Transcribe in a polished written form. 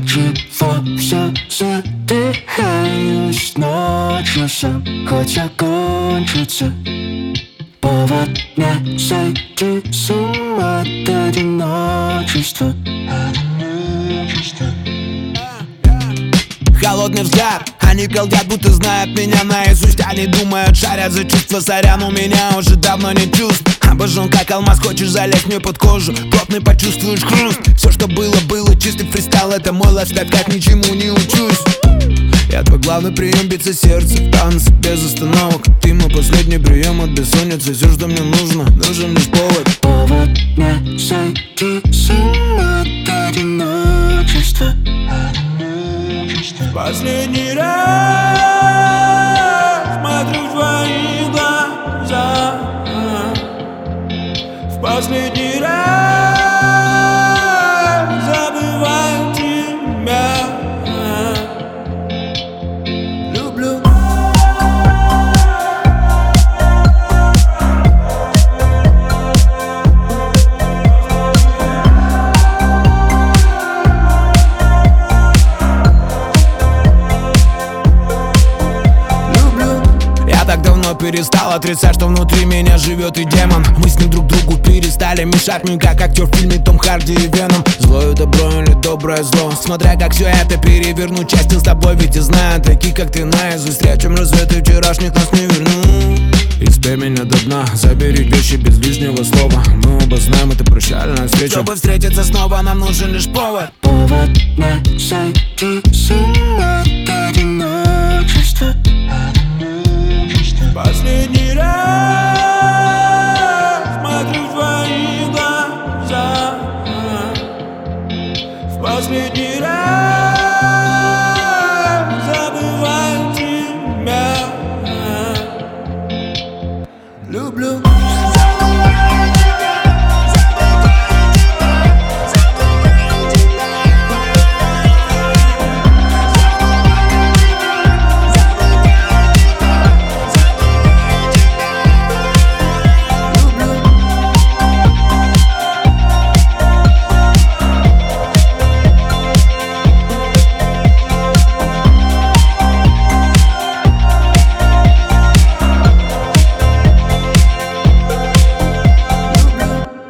чего все задыхаюсь ночью сам, хотя кончится. Повод не сойти с ума от одиночества. Холодный взгляд, они галдят, будто знают меня наизусть. Они думают, шарят за чувства, сорян, у меня уже давно не чувств. Обожжен как алмаз, хочешь залезть мне под кожу, плотный почувствуешь хруст. Все, что было, чистый фристайл, это мой лайфстайл, как ничему не учусь. Я твой главный прием, биться сердце в танце без остановок. Ты мой последний прием от бессонницы. Все, что мне нужно, нужен лишь повод. Повод не сойти с ума от одиночества. Последний раз смотрю в твои глаза. В последний раз забываю тебя. Люблю. Перестал отрицать, что внутри меня живет и демон. Мы с ним друг другу перестали мешать. Мы как актер в фильме Том Харди и Веном. Злое добро или доброе зло, смотря как все это переверну. Честен с тобой, ведь я знаю такие, как ты, наизусть. Речем рассветы вчерашних нас не верну. И спей меня до дна, забери вещи без лишнего слова. Мы оба знаем, это прощальная встреча. Чтобы встретиться снова, нам нужен лишь повод. Повод не сойти